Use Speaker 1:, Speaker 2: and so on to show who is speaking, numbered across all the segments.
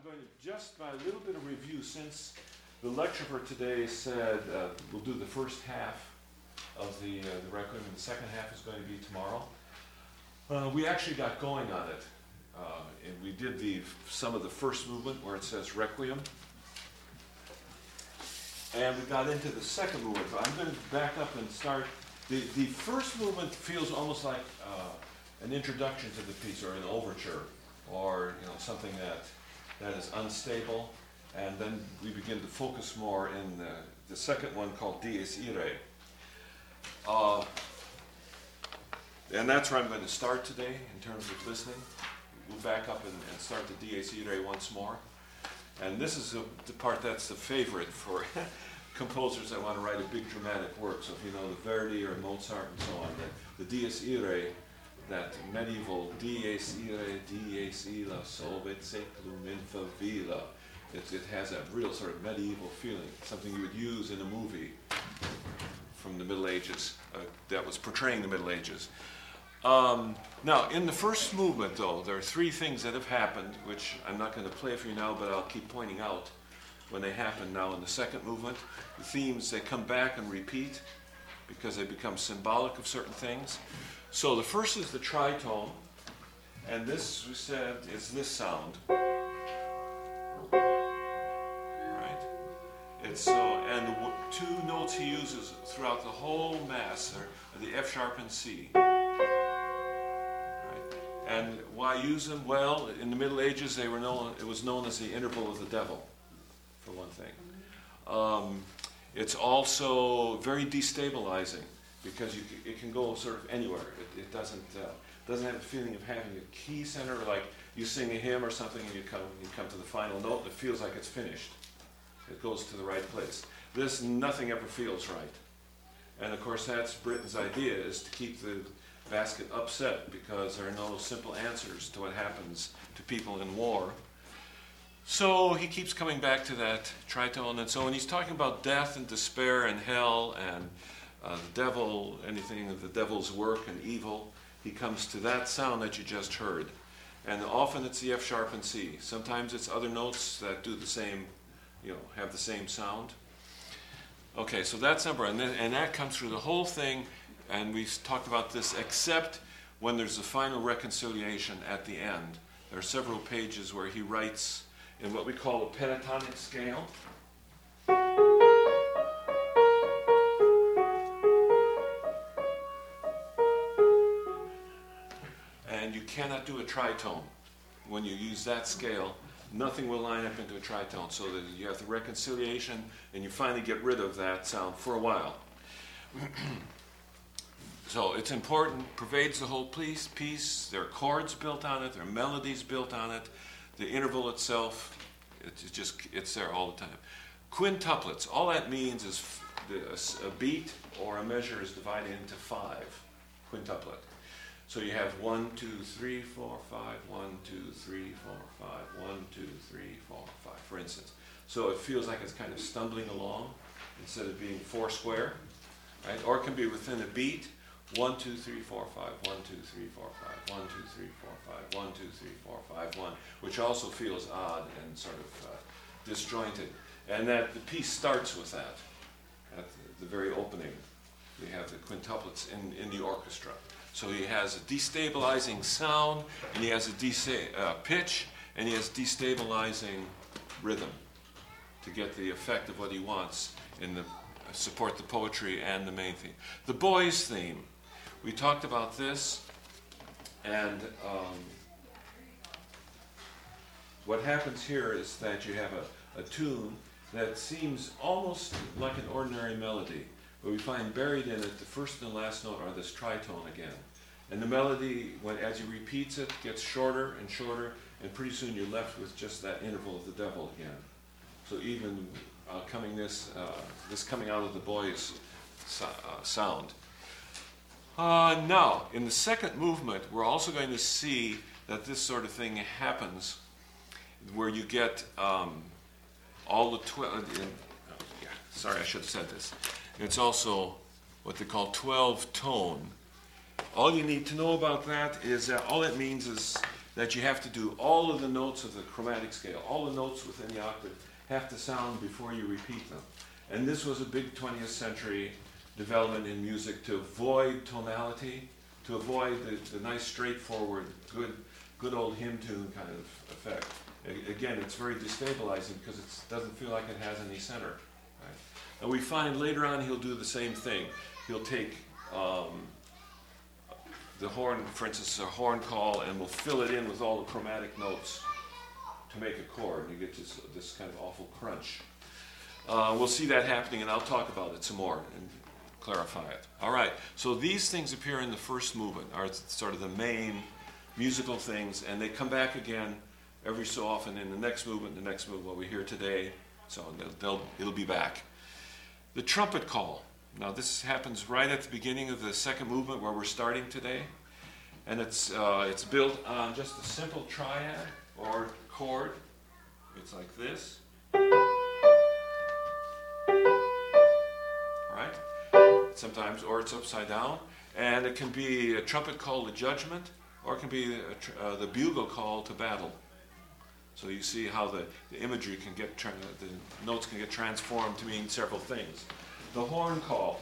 Speaker 1: going to just by a little bit of review, since the lecture for today said we'll do the first half of the Requiem, and the second half is going to be tomorrow. We actually got going on it, and we did some of the first movement where it says Requiem, and we got into the second movement. But I'm going to back up and start. The first movement feels almost like an introduction to the piece, or an overture, or something that is unstable, and then we begin to focus more in the second one called Dies Irae. And that's where I'm going to start today in terms of listening. We'll back up and start the Dies Irae once more. And this is the part that's the favorite for composers that want to write a big dramatic work. So if you know the Verdi or Mozart and so on, the Dies Irae, that medieval Dies Irae, Dies Illa, solvet seclum in favilla. It has that real sort of medieval feeling, something you would use in a movie from the Middle Ages that was portraying the Middle Ages. Now, in the first movement, though, there are three things that have happened, which I'm not going to play for you now, but I'll keep pointing out when they happen now in the second movement. The themes, they come back and repeat because they become symbolic of certain things. So the first is the tritone, and this, we said, is this sound. Right? It's so, and the two notes he uses throughout the whole Mass are the F sharp and C. And why use them? Well, in the Middle Ages, it was known as the interval of the devil, for one thing. It's also very destabilizing because it can go sort of anywhere. It doesn't have a feeling of having a key center, like you sing a hymn or something and you come to the final note and it feels like it's finished. It goes to the right place. This, nothing ever feels right. And of course, that's Britten's idea, is to keep the basket upset because there are no simple answers to what happens to people in war. So he keeps coming back to that tritone, and so when he's talking about death and despair and hell and the devil, anything of the devil's work and evil, he comes to that sound that you just heard. And often it's the F sharp and C. Sometimes it's other notes that do the same, have the same sound. Okay, so that's number one, and that comes through the whole thing. And we talked about this, except when there's a final reconciliation at the end. There are several pages where he writes in what we call a pentatonic scale. And you cannot do a tritone. When you use that scale, nothing will line up into a tritone. So that you have the reconciliation, and you finally get rid of that sound for a while. So it's important, pervades the whole piece. There are chords built on it, there are melodies built on it. The interval itself, it's there all the time. Quintuplets, all that means is a beat or a measure is divided into 5, quintuplet. So you have 1, 2, 3, 4, 5, 1, 2, 3, 4, 5, 1, 2, 3, 4, 5, for instance. So it feels like it's kind of stumbling along instead of being 4 square, right? Or it can be within a beat. 1, 2, 3, 4, 5, 1, 2, 3, 4, 5, 1, 2, 3, 4, 5, 1, 2, 3, 4, 5, 1, which also feels odd and sort of disjointed. And that the piece starts with that at the very opening. We have the quintuplets in the orchestra. So he has a destabilizing sound, and he has a pitch, and he has destabilizing rhythm to get the effect of what he wants in the support the poetry and the main theme. The boys' theme. We talked about this, and what happens here is that you have a tune that seems almost like an ordinary melody, but we find buried in it the first and last note are this tritone again. And the melody, as he repeats it, gets shorter and shorter, and pretty soon you're left with just that interval of the devil again. So even this coming out of the boys' sound. Now, in the second movement, we're also going to see that this sort of thing happens, where you get all the 12. Sorry, I should have said this. It's also what they call 12 tone. All you need to know about that is that all it means is that you have to do all of the notes of the chromatic scale, all the notes within the octave have to sound before you repeat them. And this was a big 20th century development in music to avoid tonality, to avoid the nice straightforward, good old hymn tune kind of effect. Again, it's very destabilizing because it doesn't feel like it has any center. Right? And we find later on he'll do the same thing. He'll take the horn, for instance, a horn call, and we'll fill it in with all the chromatic notes to make a chord. You get this kind of awful crunch. We'll see that happening, and I'll talk about it some more and clarify it. All right, so these things appear in the first movement, are sort of the main musical things, and they come back again every so often in the next movement, what we hear today, so it'll be back. The trumpet call. Now this happens right at the beginning of the second movement where we're starting today, and it's built on just a simple triad or chord. It's like this, right? Sometimes, or it's upside down, and it can be a trumpet call to judgment, or it can be the bugle call to battle. So you see how the imagery can get, the notes can get transformed to mean several things. The horn call.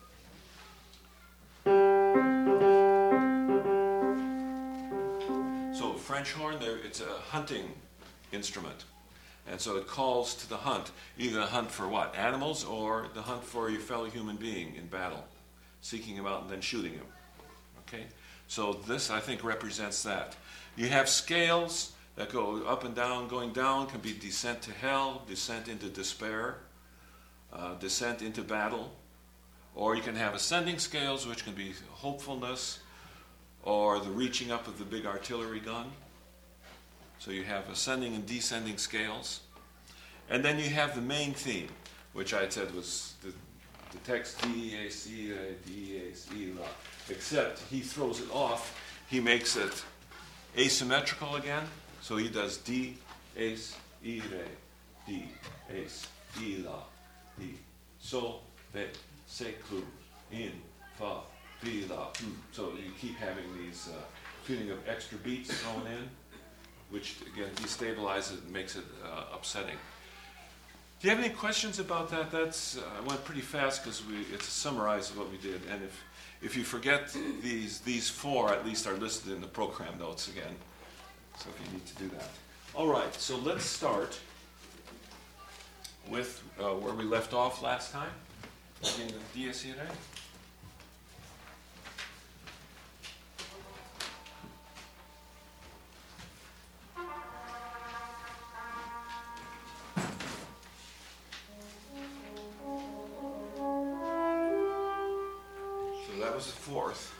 Speaker 1: So French horn, it's a hunting instrument. And so it calls to the hunt, either the hunt for what? Animals, or the hunt for your fellow human being in battle, seeking him out and then shooting him. Okay? So this, I think, represents that. You have scales that go up and down. Going down can be descent to hell, descent into despair, descent into battle. Or you can have ascending scales, which can be hopefulness, or the reaching up of the big artillery gun. So you have ascending and descending scales. And then you have the main theme, which I said was the text D-E-A-C, D-E-A-C, except he throws it off. He makes it asymmetrical again. So he does D, ace, E, re, D, ace, E, la, D, sol, re, se, clu, in, fa, fi, la. So you keep having these feeling of extra beats thrown in, which again destabilizes it and makes it upsetting. Do you have any questions about that? That's I went pretty fast because it's a summarize of what we did, and if you forget these four, at least are listed in the program notes again. So if you need to do that. All right, so let's start with where we left off last time, in the Dies Irae. So that was the fourth.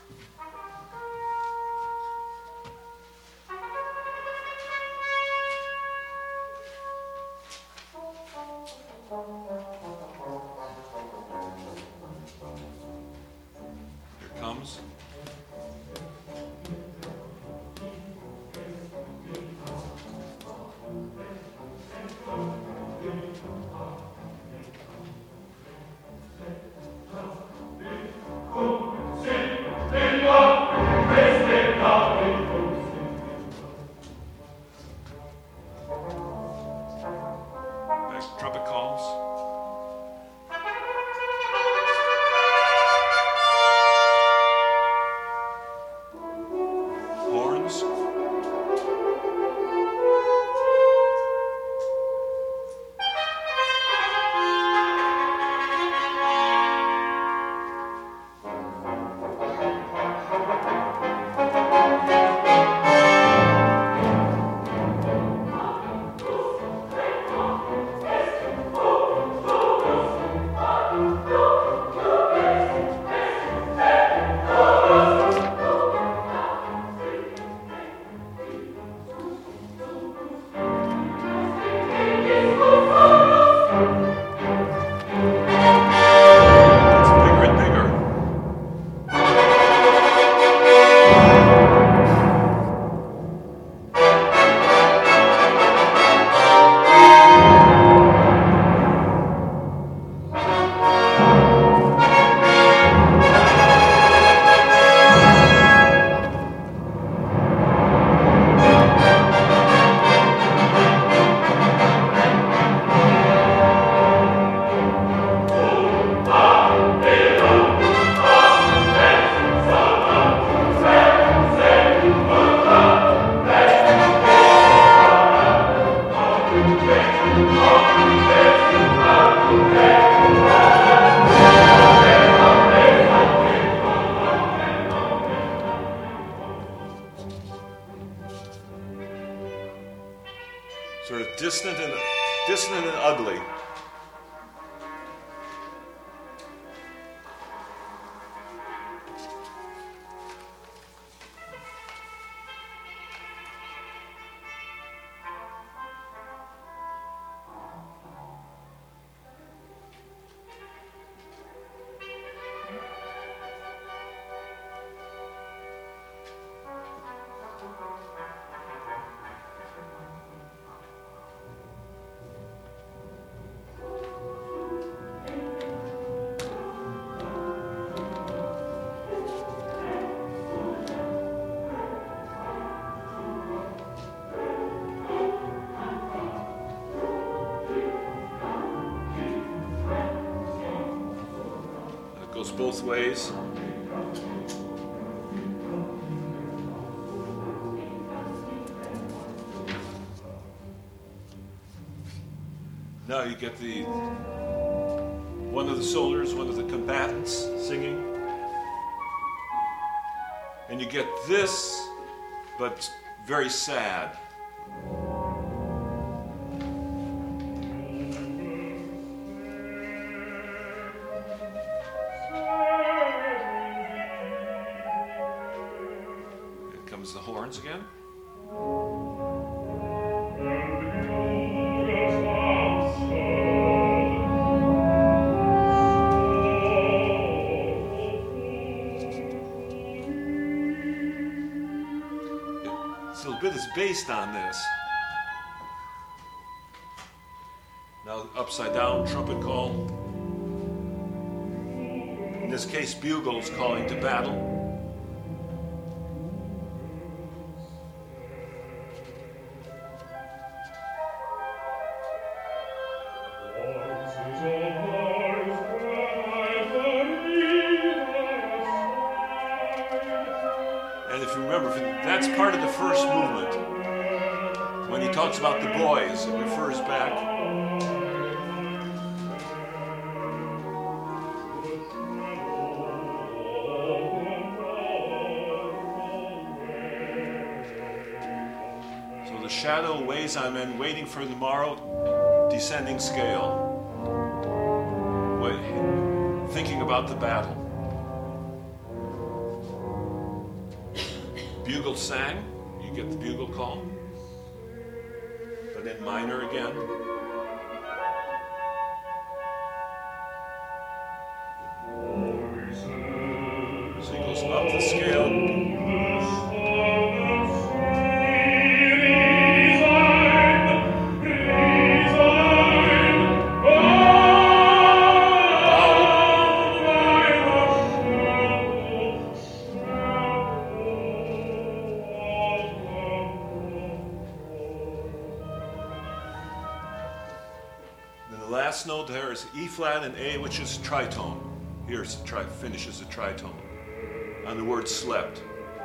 Speaker 1: Trumpet calls. Horns. Sort of distant and ugly. Goes both ways. Now you get one of the soldiers, one of the combatants singing. And you get this, but very sad. The horns again. This little bit is based on this. Now upside down trumpet call. In this case, bugles calling to battle. That's part of the first movement. When he talks about the boys, it refers back. So the shadow weighs on men waiting for the morrow, descending scale. Thinking about the battle. Bugle sang, you get the bugle call, but in minor again. So he goes up the scale. Last note there is E flat and A, which is tritone. Here finishes a tritone on the word slept.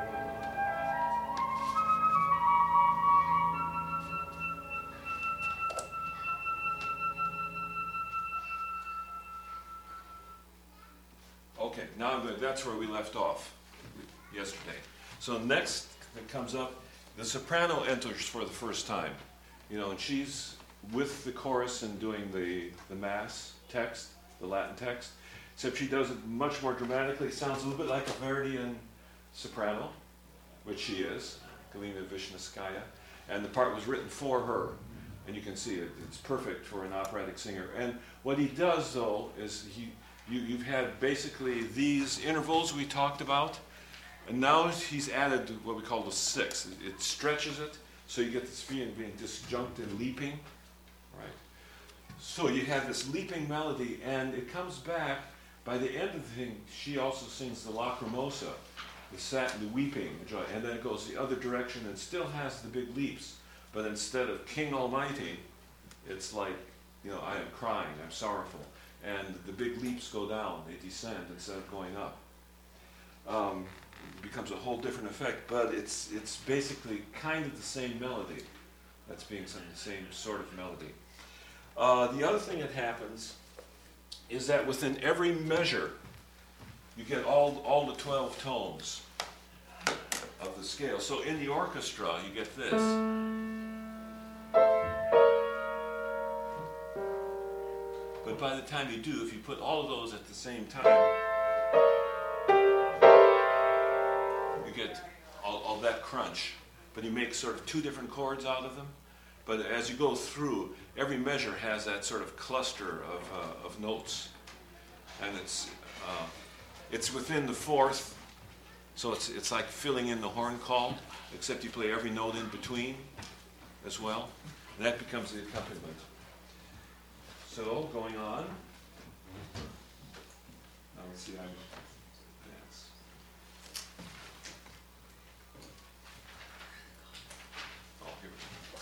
Speaker 1: Okay, now that's where we left off yesterday. So next that comes up, the soprano enters for the first time. And she's with the chorus and doing the Mass text, the Latin text, except she does it much more dramatically. It sounds a little bit like a Verdian soprano, which she is, Galina Vishnevskaya, and the part was written for her, and you can see it's perfect for an operatic singer. And what he does, though, is you've had basically these intervals we talked about, and now he's added what we call the sixth. It stretches it, so you get this feeling being disjunct and leaping. Right. So you have this leaping melody, and it comes back. By the end of the thing, she also sings the Lacrimosa, the weeping, and then it goes the other direction and still has the big leaps. But instead of King Almighty, it's like, I am crying, I'm sorrowful. And the big leaps go down, they descend instead of going up. It becomes a whole different effect, but it's basically kind of the same melody. That's being sung, the same sort of melody. The other thing that happens is that within every measure, you get all the 12 tones of the scale. So in the orchestra, you get this. But by the time you do, if you put all of those at the same time, you get all that crunch. But you make sort of two different chords out of them. But as you go through, every measure has that sort of cluster of notes. And it's within the fourth, so it's like filling in the horn call, except you play every note in between as well. And that becomes the accompaniment. So, going on. Now let's see how I dance. Oh, here we go.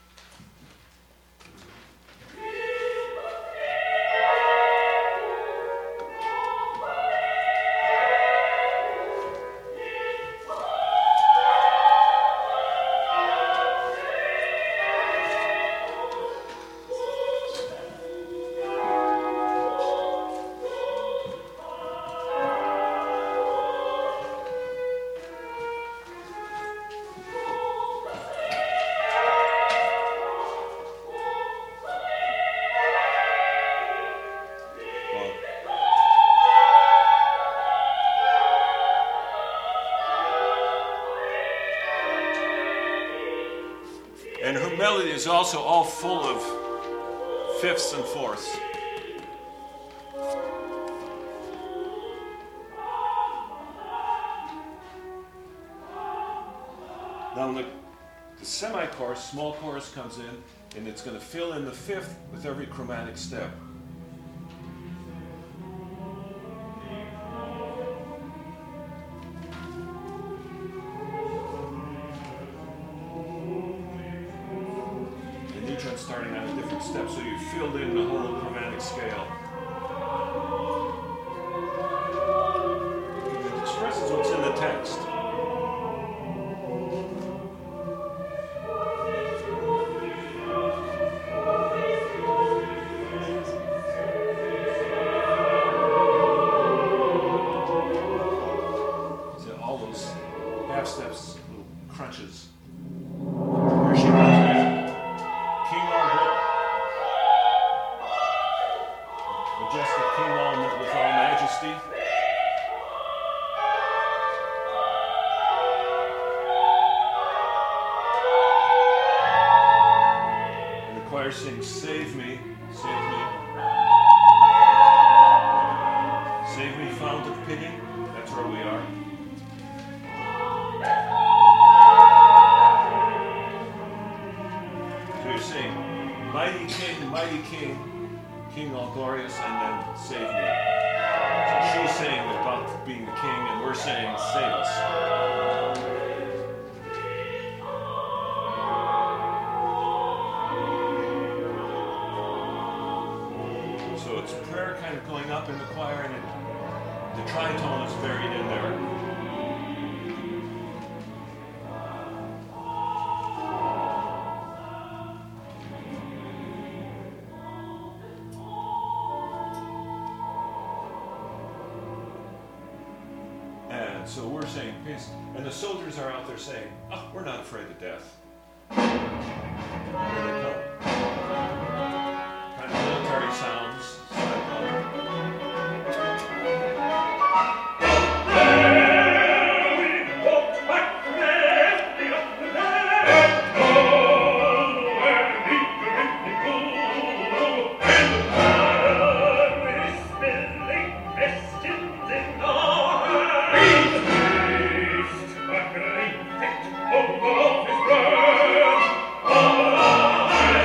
Speaker 1: And her melody is also all full of fifths and fourths. Now when the semi-chorus, small chorus comes in, and it's going to fill in the fifth with every chromatic step. Starting on a different step, so you filled in the whole chromatic scale. It expresses what's in the text. So all those half steps, little crunches. Here she goes. Majestic King with all majesty. And the choir sings, "Save me, save me. Save me, fount of pity." That's where we are. So you're saying, mighty King, King all glorious, and then save me. So she's saying about being the king, and we're saying, save us. So it's prayer kind of going up in the choir, and the tritone is buried in there. So we're saying peace, and the soldiers are out there saying, "Oh, we're not afraid of death." Here they come. Kind of military sounds.
Speaker 2: Oh,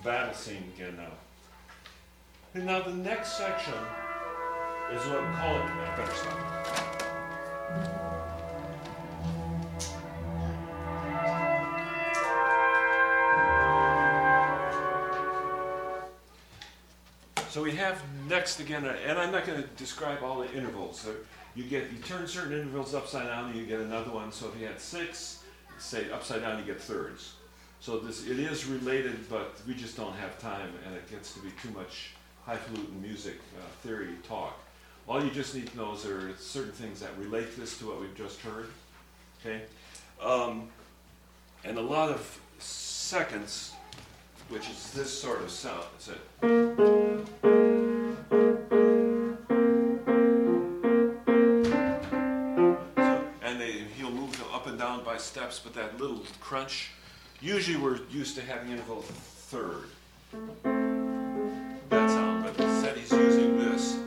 Speaker 1: battle scene again now. And now the next section is what we call it. I better stop. So we have next again, and I'm not going to describe all the intervals. So you turn certain intervals upside down, and you get another one. So if you had 6, say upside down, you get thirds. So it is related, but we just don't have time, and it gets to be too much highfalutin music theory talk. All you just need to know is there are certain things that relate this to what we've just heard. Okay, and a lot of seconds, which is this sort of sound. It's he'll move up and down by steps, but that little crunch. Usually we're used to having interval third. That sound, but instead he's using this.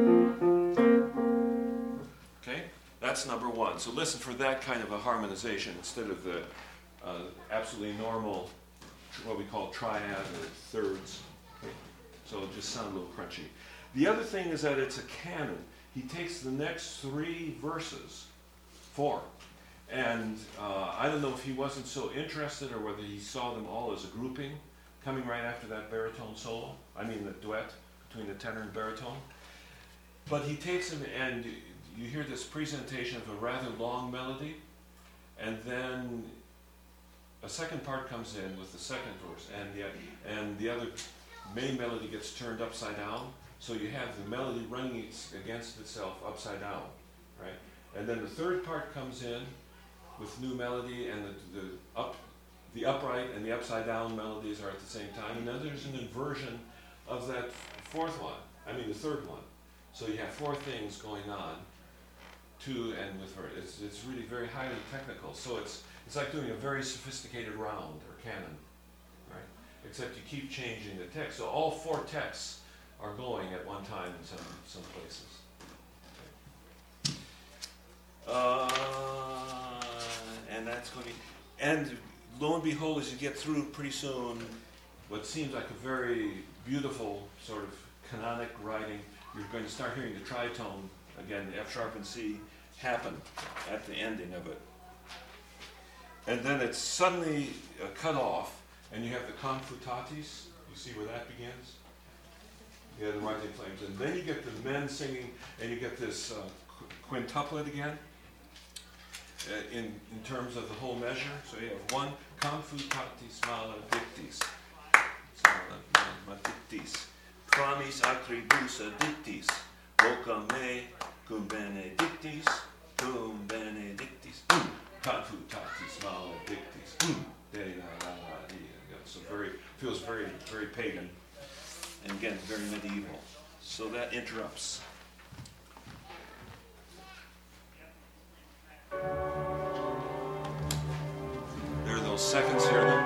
Speaker 1: Okay, that's number 1. So listen for that kind of a harmonization instead of the absolutely normal, what we call triad or thirds. Okay? So it'll just sound a little crunchy. The other thing is that it's a canon. He takes the next 3 verses, 4, and I don't know if he wasn't so interested or whether he saw them all as a grouping coming right after that baritone solo. I mean the duet between the tenor and baritone. But he takes them, and you hear this presentation of a rather long melody, and then a second part comes in with the second verse, and the other main melody gets turned upside down, so you have the melody running against itself upside down, right? And then the third part comes in with new melody, and the upright and the upside down melodies are at the same time, and then there's an inversion of that the third one. So you have 4 things going on, 2 and with her. It's really very highly technical. So it's like doing a very sophisticated round or canon, right? Except you keep changing the text. So all 4 texts are going at one time in some places. Okay. And that's going to be, and lo and behold, as you get through pretty soon, what seems like a very beautiful sort of canonic writing, you're going to start hearing the tritone again, the F sharp and C, happen at the ending of it. And then it's suddenly cut off, and you have the confutatis. You see where that begins? Yeah, the rising flames. And then you get the men singing, and you get this quintuplet again in terms of the whole measure. So you have 1, confutatis maledictis. Maledictis. Pramis acribus adictis. Vocam me cum benedictis. Cum benedictis. Confutatis maledictis. So feels very, very pagan. And again, very medieval. So that interrupts. There are those seconds here then.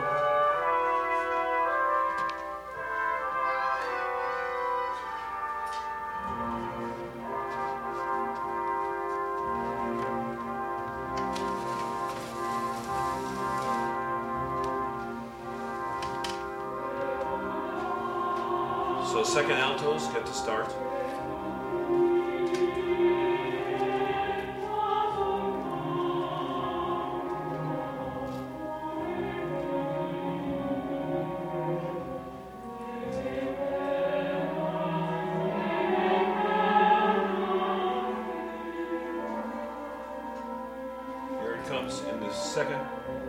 Speaker 1: So second altos get to start. Here it comes in the second.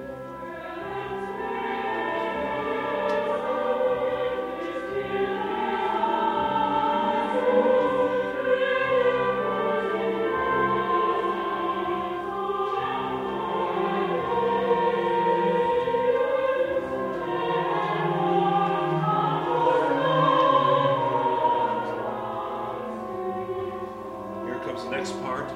Speaker 1: Next part.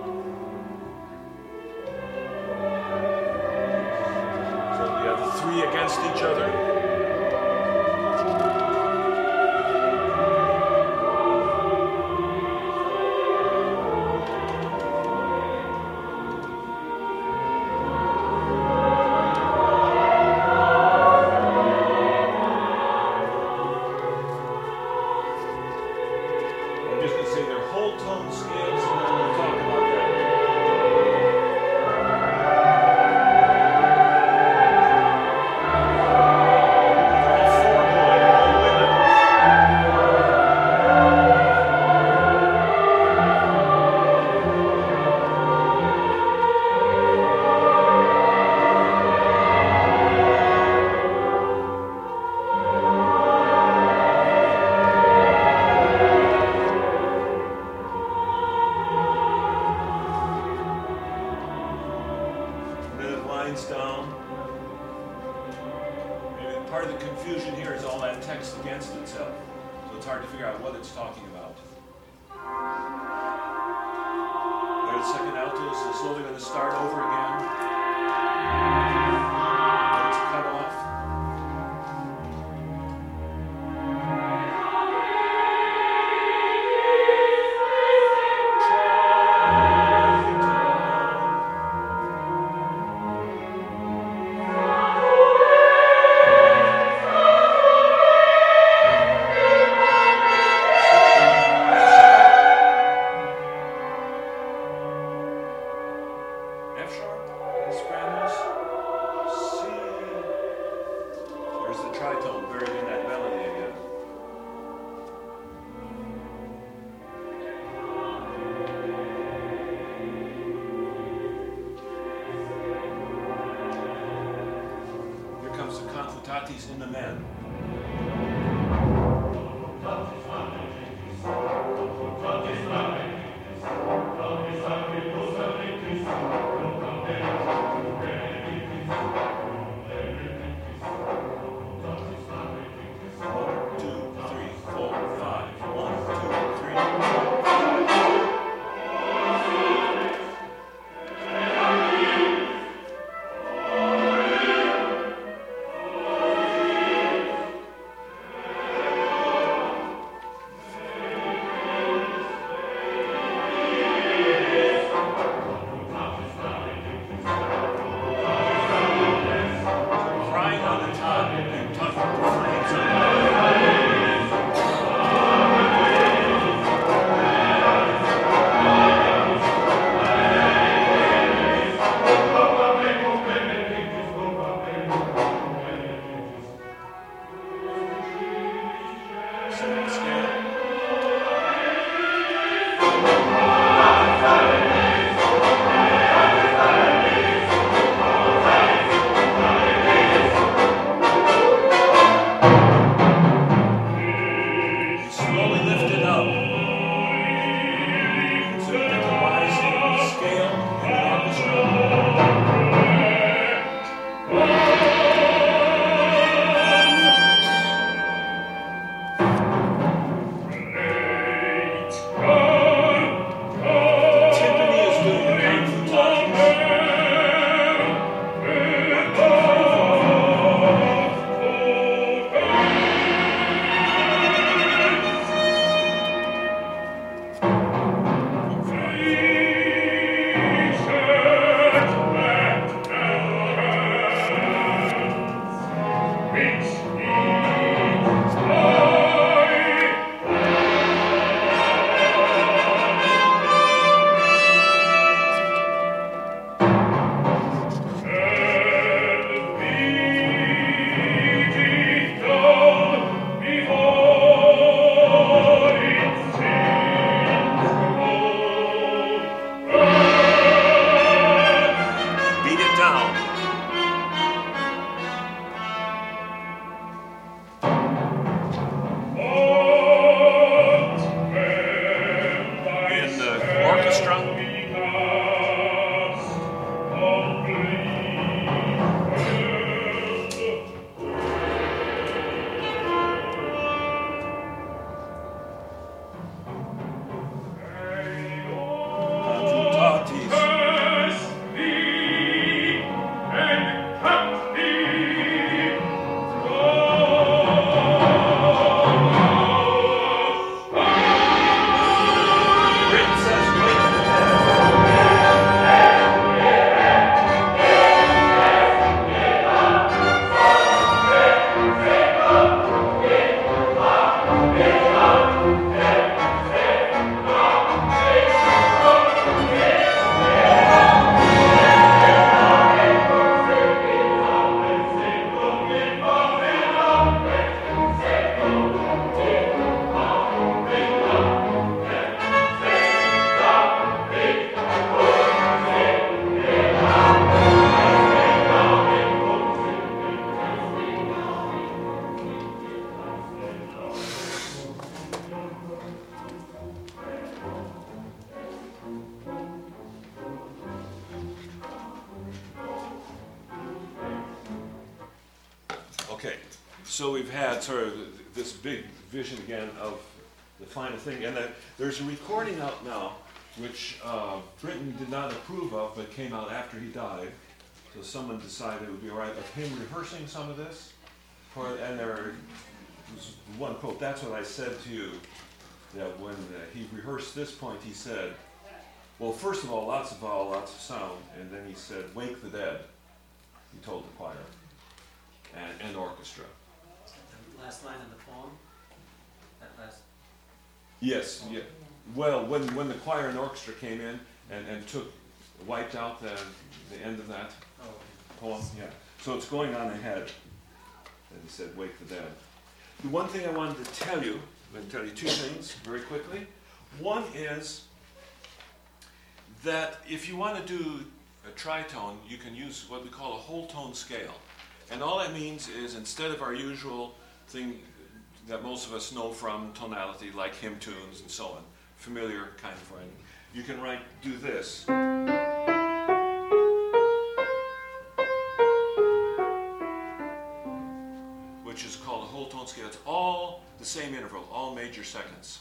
Speaker 1: So you have the 3 against each other. lines down. And part of the confusion here is all that text against itself. So it's hard to figure out what it's talking about. There's the second alto, so slowly going to start over again. It's cut off. F sharp, sopranos, C. There's the tritone buried in that melody again. Here comes the confutatis in the men. Okay, so we've had sort of this big vision again of the final thing, and there's a recording out now which Britten did not approve of, but came out after he died. So someone decided it would be all right of him rehearsing some of this. And there was one quote, "That's what I said to you," that when he rehearsed this point, he said, well, first of all, lots of sound, and then he said, "Wake the dead," he told the choir and orchestra.
Speaker 2: The last line of the poem? That last...
Speaker 1: Yes, yeah. Well, when the choir and orchestra came in and wiped out the end of that poem, yeah. So it's going on ahead. And he said, "Wake the dead." The one thing I wanted to tell you, I'm going to tell you two things very quickly. One is that if you want to do a tritone, you can use what we call a whole tone scale. And all that means is instead of our usual thing that most of us know from tonality, like hymn tunes and so on, familiar kind of writing, you can do this. Which is called a whole tone scale. It's all the same interval, all major seconds.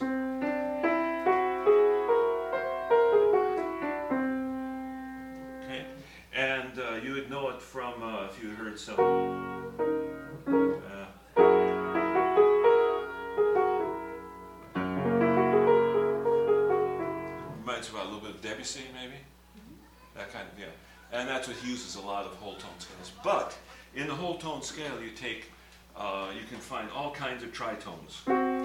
Speaker 1: Okay? And you would know it from if you heard some. Reminds you about a little bit of Debussy, maybe? That kind of, yeah. And that's what he uses a lot of whole tone scales. But in the whole tone scale, you take you can find all kinds of tritones.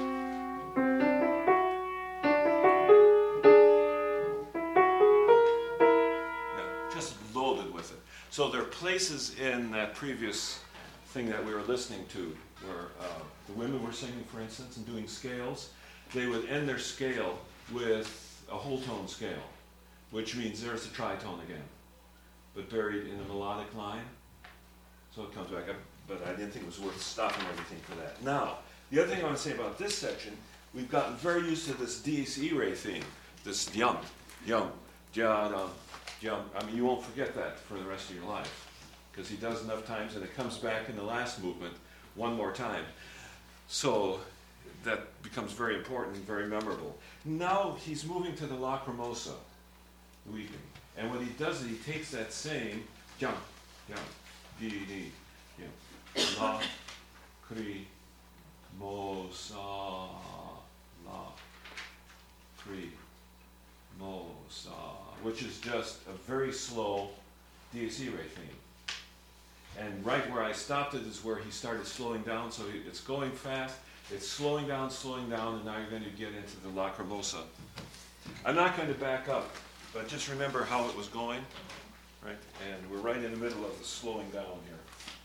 Speaker 1: Yeah, just loaded with it. So there are places in that previous thing that we were listening to where the women were singing, for instance, and doing scales. They would end their scale with a whole tone scale, which means there's a tritone again, but buried in a melodic line. So it comes back up. But I didn't think it was worth stopping everything for that. Now, the other thing I want to say about this section, we've gotten very used to this Dies Irae theme, this yum, yum, ja, yum. I mean, you won't forget that for the rest of your life, because he does enough times, and it comes back in the last movement one more time. So that becomes very important and very memorable. Now he's moving to the Lacrimosa, weeping. And what he does is he takes that same yum, yum, di, di, yum. La, cri, mo, sa, la, cri, mo, sa, which is just a very slow Dies Irae theme. And right where I stopped it is where he started slowing down, so it's going fast, it's slowing down, and now you're going to get into the Lacrimosa. I'm not going to back up, but just remember how it was going, right? And we're right in the middle of the slowing down here.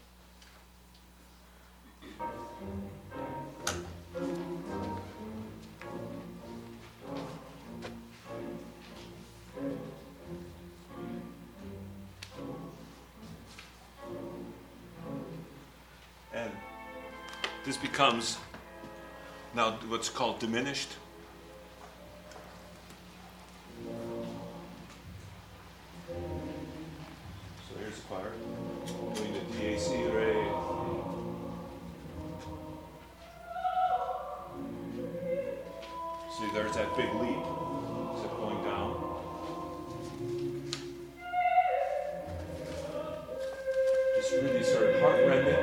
Speaker 1: And this becomes now what's called diminished. So here's the choir doing the Dies Irae. See, there's that big leap. Is it going down? Just really sort of heart-rending.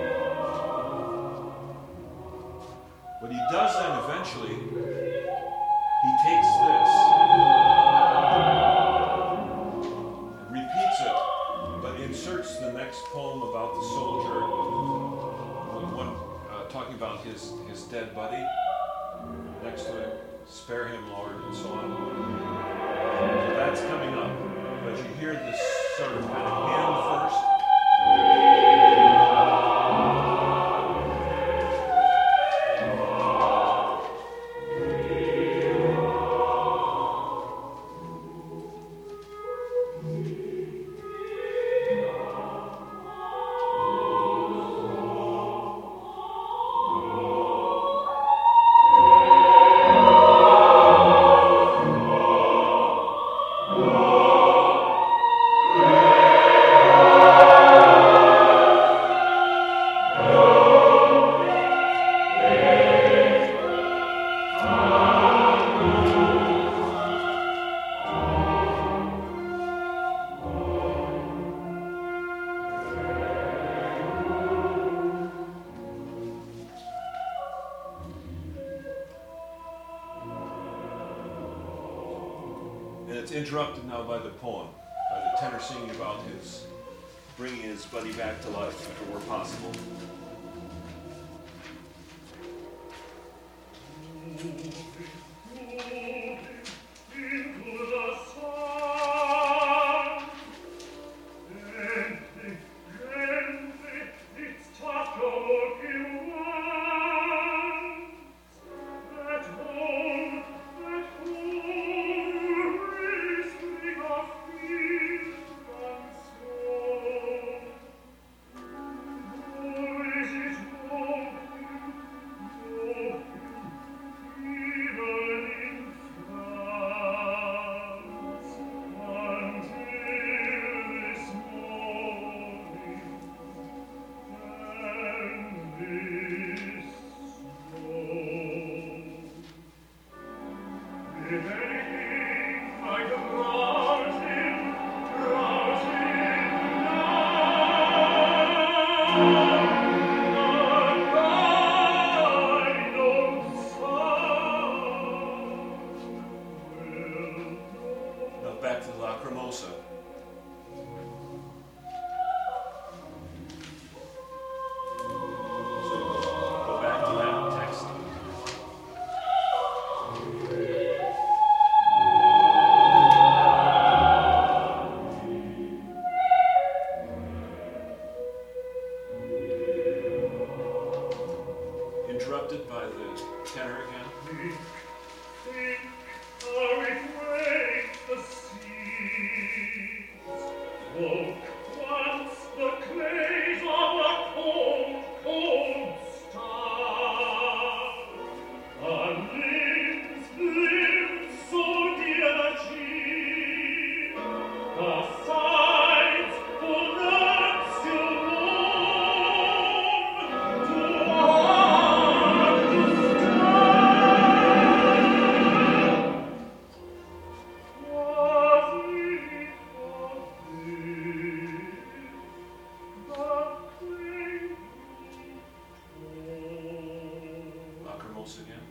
Speaker 1: What he does then eventually, he takes this and repeats it, but inserts the next poem about the soldier, one talking about his dead buddy next to him. Spare him, Lord, and so on. So that's coming up. But you hear this sort of kind of hymn first. it's interrupted now by the poem, by the tenor singing about his bringing his buddy back to life, if it were possible. Back to the Lacrimosa. So go back to that text. Interrupted by the tenor again. Again.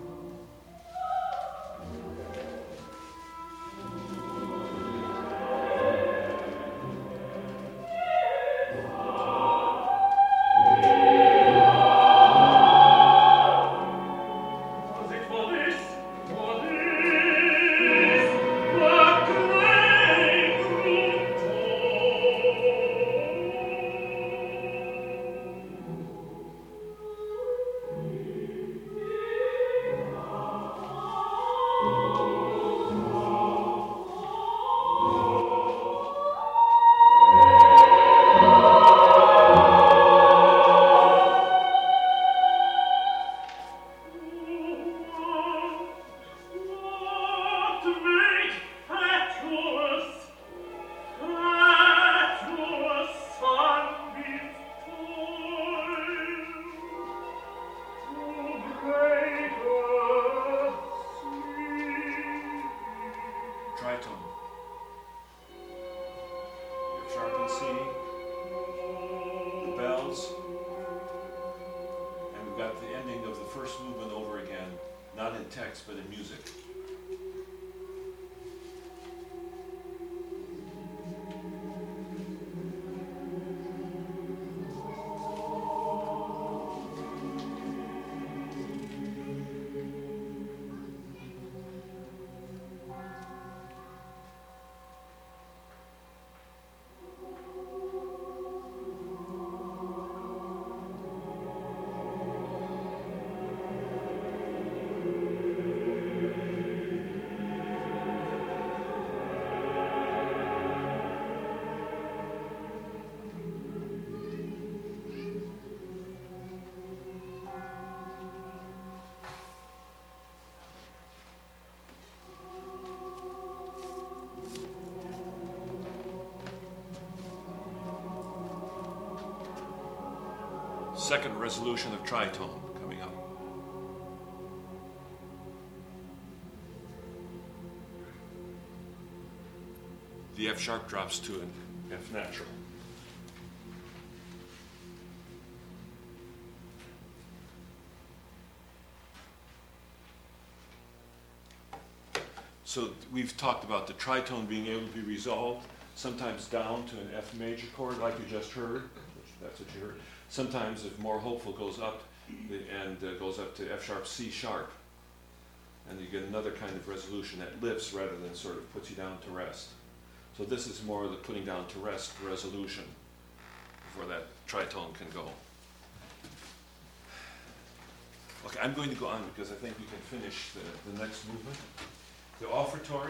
Speaker 1: Tritone. F sharp and C, the bells, and we've got the ending of the first movement over again, not in text but in music. Second resolution of tritone coming up. The F sharp drops to an F natural. so we've talked about the tritone being able to be resolved, sometimes down to an F major chord like you just heard, which that's what you heard. Sometimes if more hopeful goes up and goes up to F sharp, C sharp. And you get another kind of resolution that lifts rather than sort of puts you down to rest. So this is more the putting down to rest resolution before that tritone can go. Okay, I'm going to go on because I think we can finish the next movement. The offertory.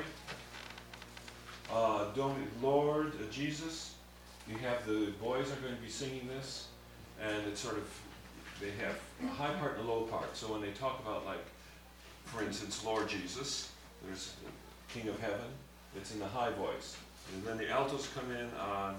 Speaker 1: Lord Jesus, you have the boys are going to be singing this, and it's sort of, they have a high part and a low part. So when they talk about, like, for instance, Lord Jesus, there's King of Heaven, it's in the high voice. And then the altos come in on,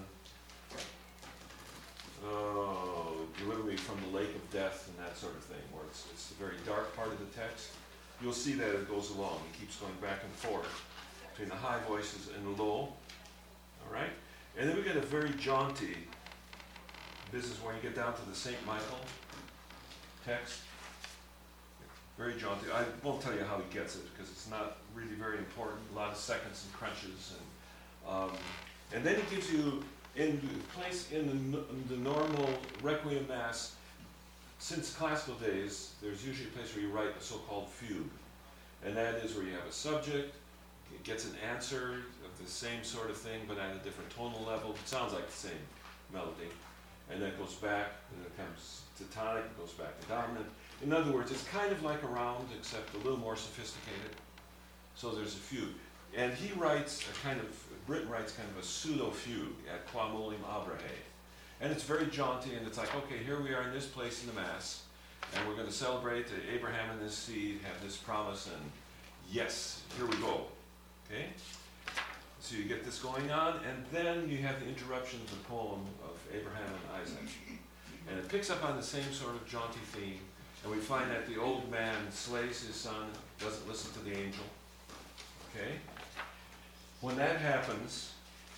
Speaker 1: deliver me from the lake of death and that sort of thing, where it's the very dark part of the text. You'll see that it goes along. It keeps going back and forth between the high voices and the low. All right? And then we get a very jaunty business where you get down to the St. Michael text. Very jaunty. I won't tell you how he gets it because it's not really very important. A lot of seconds and crunches. And then he gives you in place in the normal Requiem Mass. Since classical days, there's usually a place where you write a so-called fugue. And that is where you have a subject, it gets an answer of the same sort of thing, but at a different tonal level. It sounds like the same melody. And then it goes back, and it comes to tonic, it goes back to dominant. In other words, it's kind of like a round, except a little more sophisticated. So there's a fugue. And he writes Britten writes kind of a pseudo-fugue at Qua Molium Abrahe. And it's very jaunty, and it's like, okay, here we are in this place in the Mass, and we're going to celebrate Abraham and his seed, have this promise, and yes, here we go. Okay? So you get this going on, and then you have the interruption of the poem of Abraham and Isaac. And it picks up on the same sort of jaunty theme, and we find that the old man slays his son, doesn't listen to the angel. Okay? When that happens,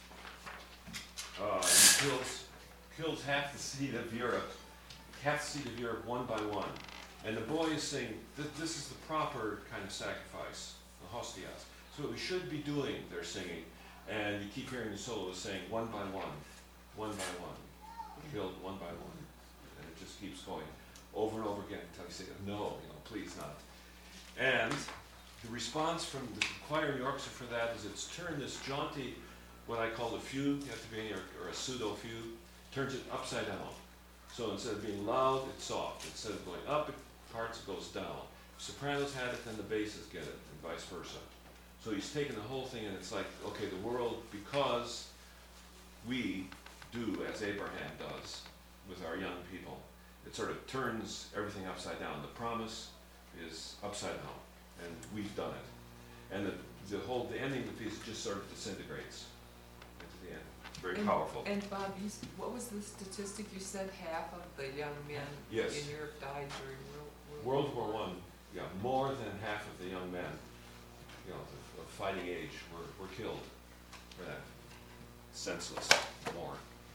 Speaker 1: he kills half the seed of Europe one by one. And the boy is saying, this is the proper kind of sacrifice, the hostias. So what we should be doing, they're singing, and you keep hearing the soloist saying, one by one, killed one by one. And it just keeps going over and over again until you say, no, please not. And the response from the choir in the orchestra for that is it's turned this jaunty, what I call a fugue, you have to be or a pseudo-fugue, turns it upside down. So instead of being loud, it's soft. Instead of going up, it goes down. If sopranos had it, then the basses get it, and vice versa. So he's taken the whole thing, and it's like, okay, the world, because we do as Abraham does with our young people, it sort of turns everything upside down. The promise is upside down, and we've done it. And the ending of the piece just sort of disintegrates into the end. Very powerful.
Speaker 3: And Bob, what was the statistic you said? Half of the young men
Speaker 1: Yes.
Speaker 3: in Europe died during
Speaker 1: World War I, yeah, more than half of the young men, of fighting age were killed for that senseless war.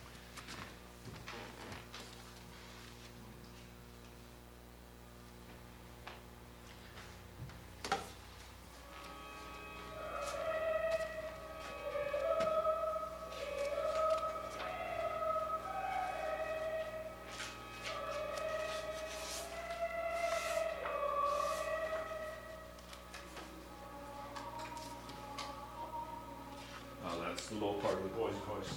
Speaker 1: That's the low part of the boy's voice.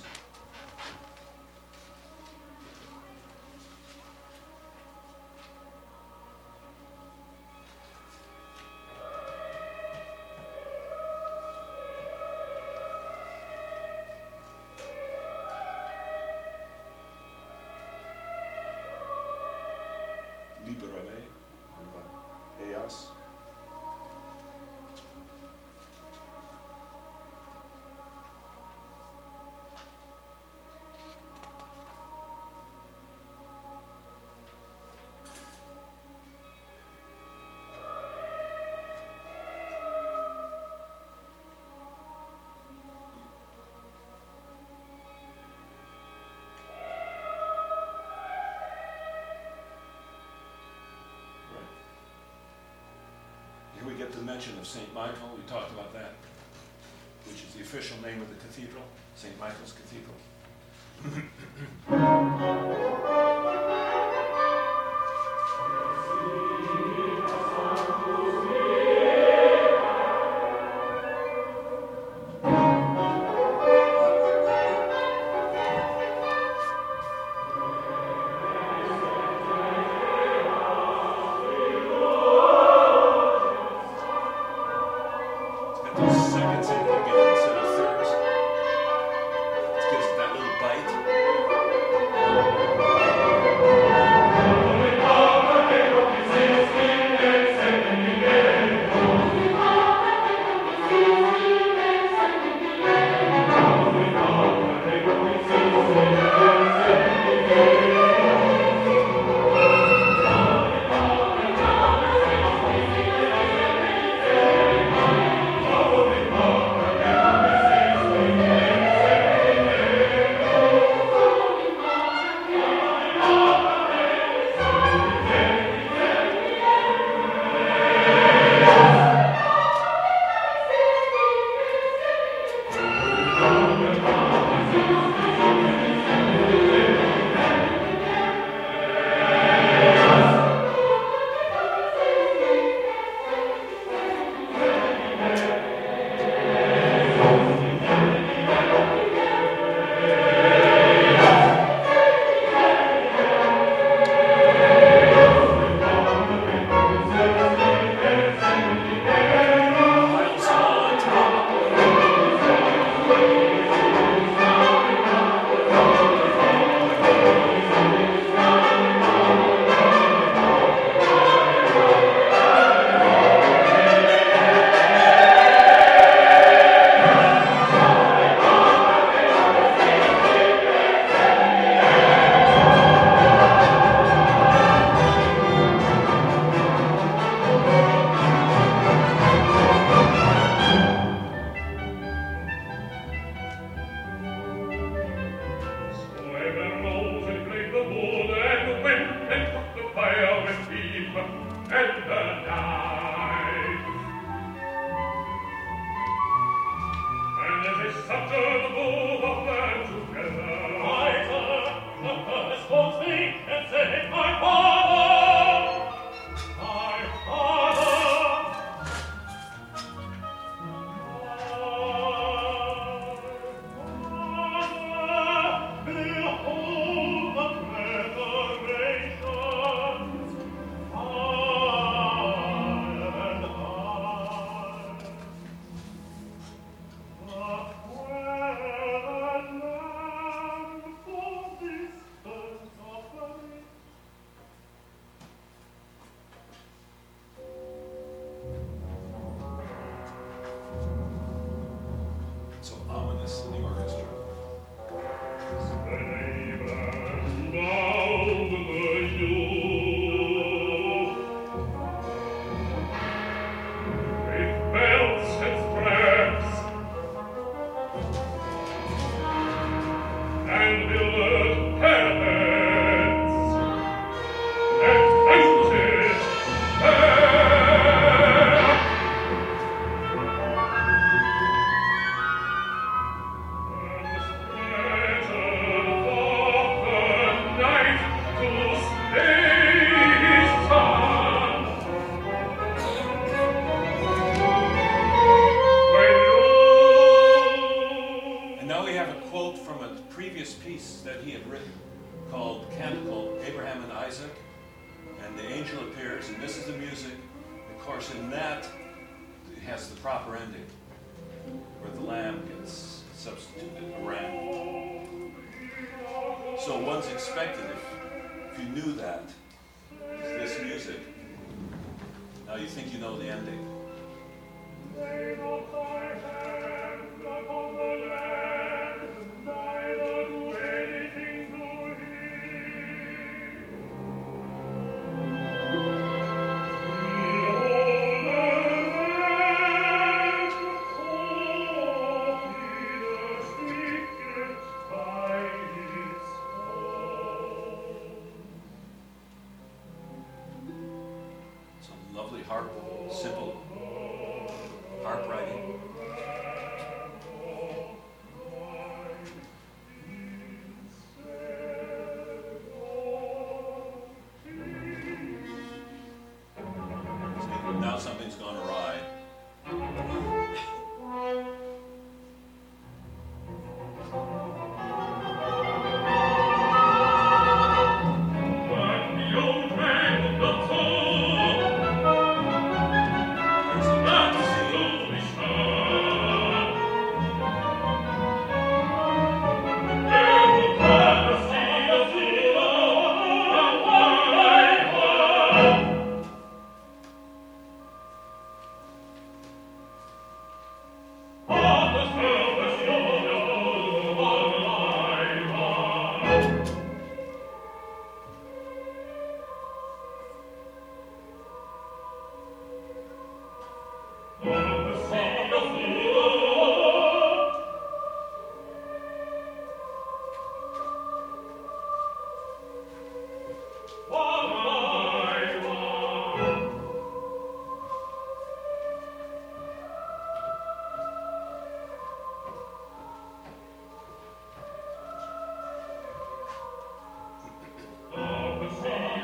Speaker 1: Liberame, Eas. mention of St. Michael, we talked about that, which is the official name of the cathedral, St. Michael's Cathedral.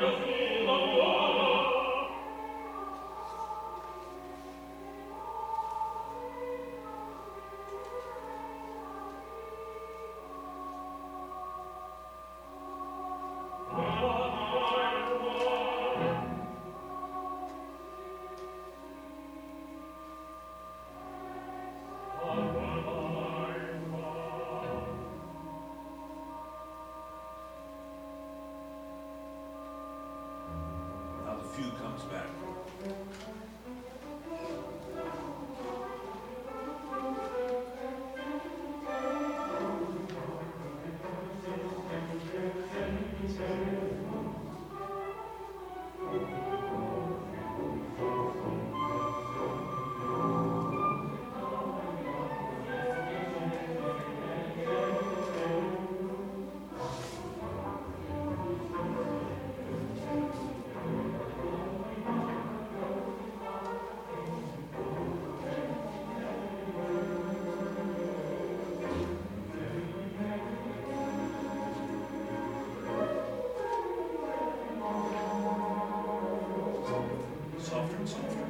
Speaker 1: Now the fugue comes back. Softer and softer.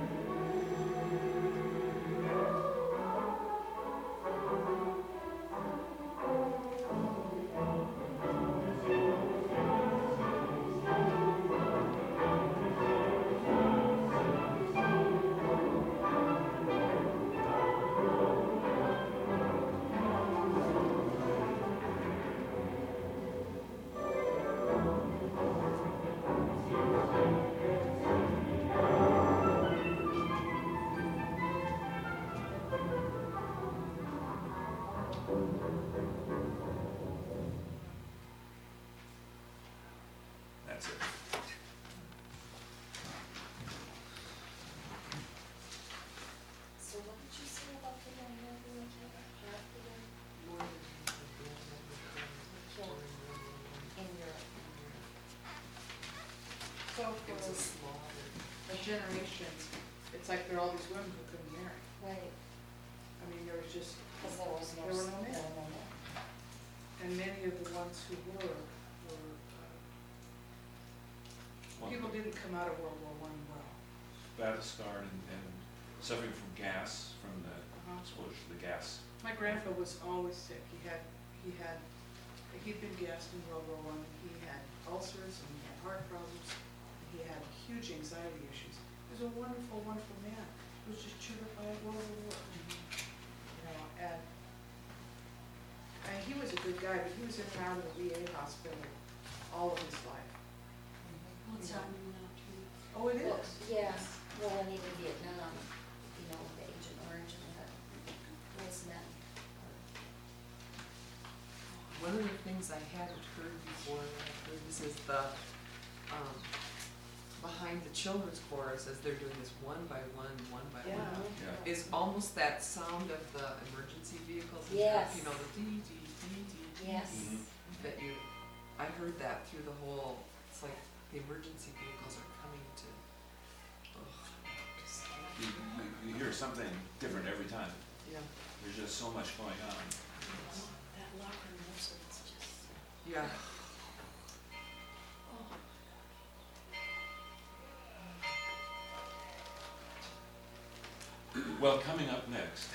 Speaker 1: That's it.
Speaker 4: So what did you say about the young man being killed? Half the young killed in Europe?
Speaker 5: So
Speaker 3: It was a
Speaker 5: for
Speaker 3: slaughter.
Speaker 5: a generation, it's like there are all these women who couldn't marry.
Speaker 4: Right,
Speaker 5: I mean, there was just,
Speaker 4: because there was no.
Speaker 5: There were no men.
Speaker 4: there were no men.
Speaker 5: and many of the ones who were, people didn't come out of World War I well.
Speaker 1: Battle scarred and suffering from gas, from the exposure to the gas.
Speaker 5: My grandpa was always sick. He'd been gassed in World War I. He had ulcers and he had heart problems. He had huge anxiety issues. He was a wonderful, wonderful man. He was just chewed up by a World War. You know, and he was a good guy, but he was in and out of the VA hospital all of his life.
Speaker 6: What's
Speaker 5: Yeah.
Speaker 6: happening now too?
Speaker 5: Oh, it
Speaker 4: Well,
Speaker 5: is?
Speaker 4: yeah, well, and even Vietnam, you know, the Agent Orange and those men.
Speaker 3: One of the things I hadn't heard before, and I heard this is the, behind the children's chorus, as they're doing this one by one,
Speaker 5: Yeah.
Speaker 1: Yeah.
Speaker 3: is almost that sound of the emergency vehicles. and
Speaker 4: Yes.
Speaker 3: stuff, you know, the dee, dee, dee, dee,
Speaker 4: Yes.
Speaker 1: Mhm.
Speaker 3: that you, I heard that through the whole, it's like the emergency vehicles are coming to, just,
Speaker 1: You hear something different every time.
Speaker 3: yeah,
Speaker 1: There's just so much going on.
Speaker 4: That locker room, so it's just,
Speaker 3: yeah.
Speaker 4: oh.
Speaker 1: Well, coming up next,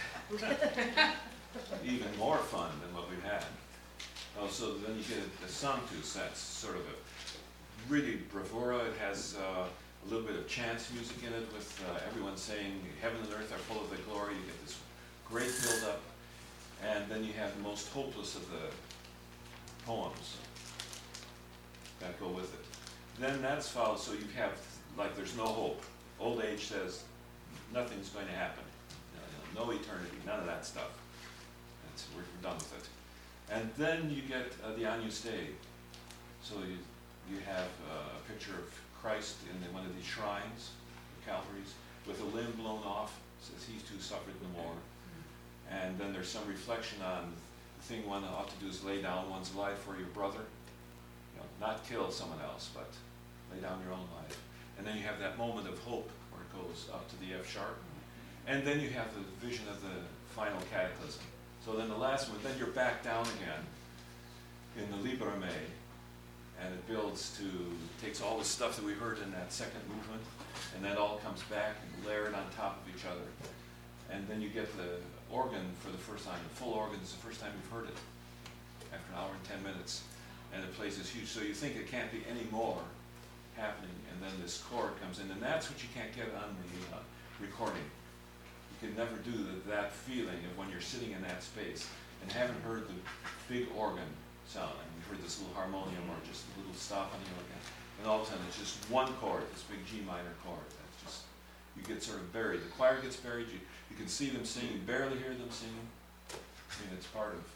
Speaker 1: even more fun than what we've had. Oh, so then you get a sanctus, that's sort of a really bravura. It has a little bit of chant music in it with everyone saying, heaven and earth are full of the glory. You get this great build-up. And then you have the most hopeless of the poems that go with it. Then that's followed, so you have, like, there's no hope. Old age says, nothing's going to happen. No eternity, none of that stuff. We're done with it. And then you get the Agnus Dei. So you have a picture of Christ in one of these shrines, the Calvaries, with a limb blown off, says he too suffered no more. And then there's some reflection on the thing one ought to do is lay down one's life for your brother. You know, not kill someone else, but lay down your own life. And then you have that moment of hope where it goes up to the F sharp. And then you have the vision of the final cataclysm. So then the last one, then you're back down again in the Libera Me, and it builds builds to, takes all the stuff that we heard in that second movement, and that all comes back and layered on top of each other. And then you get the organ for the first time. The full organ is the first time you've heard it, after an hour and 10 minutes. And it plays this huge, so you think it can't be any more happening, and then this chord comes in, and that's what you can't get on the recording. You can never do that feeling of when you're sitting in that space and haven't heard the big organ sound, and you've heard this little harmonium or just a little stop on the organ, and all of a sudden it's just one chord, this big G minor chord. That's just, you get sort of buried. The choir gets buried, you can see them sing, you barely hear them singing. I mean, it's part of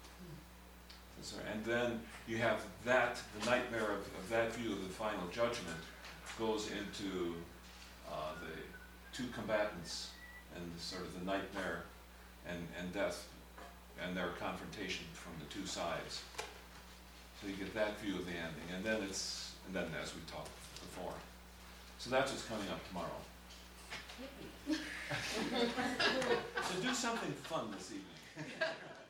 Speaker 1: and then you have that, the nightmare of that view of the final judgment goes into the two combatants and sort of the nightmare and death and their confrontation from the two sides. So you get that view of the ending, and then as we talked before. So that's what's coming up tomorrow. So do something fun this evening.